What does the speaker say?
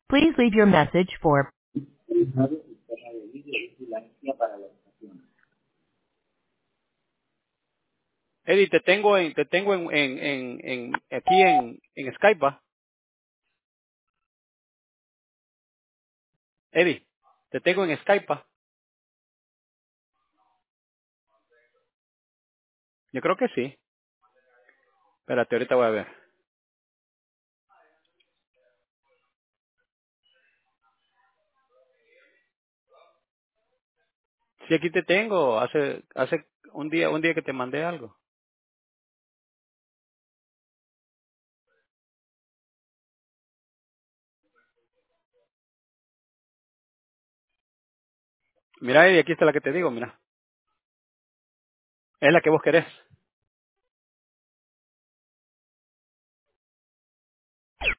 Please leave your message for Eddie, te tengo aquí en Skype, ¿va? Eddie, te tengo en Skype, ¿va? Yo creo que sí. Espérate, ahorita voy a ver. Sí, aquí te tengo. Hace un día que te mandé algo. Mira, Eddie, aquí está la que te digo, mira. Es la que vos querés.